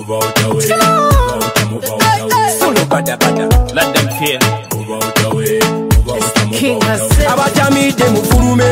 Move out away. Move out away. Solo bada bada. Let them feel. Move out away. Move out away. King has abatami de mufurume.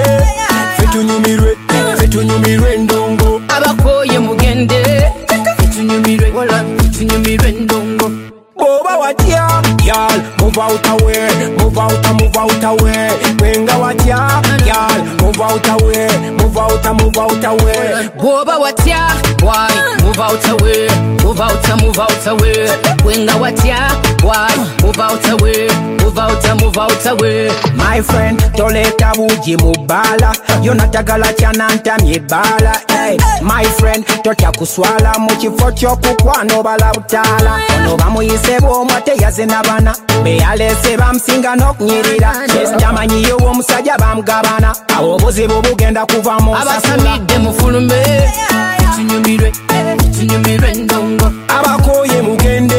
Fetunyumirwe ndongo. Abakoye mugende. Fetunyumirwe ndongo. Boba watia, y'all, move out away, move out away. Wenga watia, y'all, move out away, move out away. Boba watia, why? Move out away, move out away. Wenga watia, why? Move out away, move out away. My friend, toleta buji mubala, yonatagala chananta myebala. Hey, my friend, totya kuswala mukifo ky'okukwano balabutala. Ono bamuyise bw'omwate yaze n'abana, beyalese bamusinga n'okunyirira. Tamanyiyo omusajja bamugabana, awo obuzibu bugenda kuva mu nsasula. Abasamidde mufulume, fetunyumirwe ndongo. Abakoye mugende,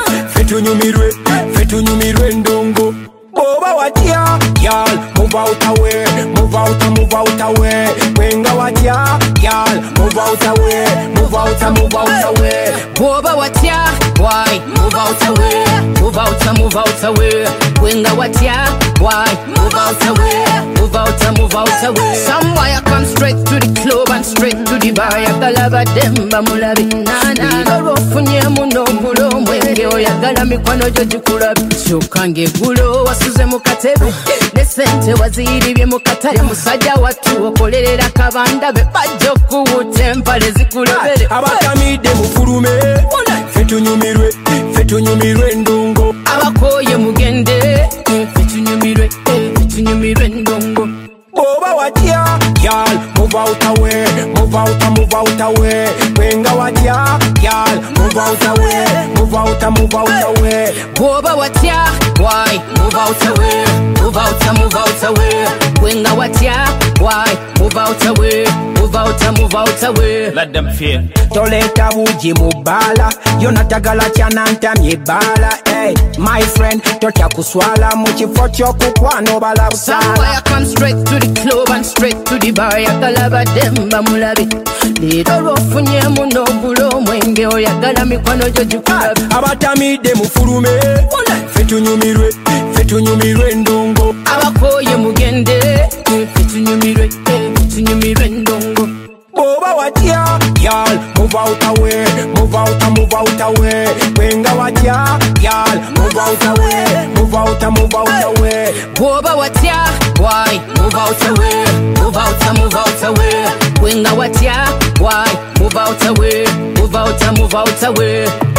fetunyumirwe ndongo. Boba watia, y'all, move out away, move out away. Wenga watia, y'all, move out away, move out away. Boba watia, why? Move out away, move out away. Wenga watia, why? Move out away, move out away. Some boy come straight to the club and straight to the bar. Yagalaba demba mulabi nana. Garo funye muno mulo mwenge oyagala mikwano gyo gikulabi. Shukange gulo wasuze mu katebe. Ne sente waziribye mu katale. Musajja watu okolerera kabanda be bajja okuwuta empale zikulebere. Abatamidde mufulume, fetunyumirwe ndongo. Abakoye mugende, fetunyumirwe ndongo. Boba watia, y'all, move out away, move out away. Wenga watia, y'all, move out away, move out away. Boba watia, why? Move out away, move out away. Wenga watia, why? Move out away, move out away. Let them feel. Toleta buji mubala, yonatagala chananta myebala. Hey, my friend, totya kuswala mukifo ky'okukwano balabutala. Some boy come straight to the club and straight to the bar. Yagalaba demba mulabi. Lero funye muno bulo mwenge oyagala mikwano gyo gikulabi. Abatamidde mufulume, fetunyumirwe ndongo. Abakoye mugende, fetunyumirwe ndongo. Boba watia, y'all, move out away, move out away. Wenga watia, y'all, move out away, move out away. Boba watia, why? Move out away, move out away. Wenga watia, why? Move out away, move out away.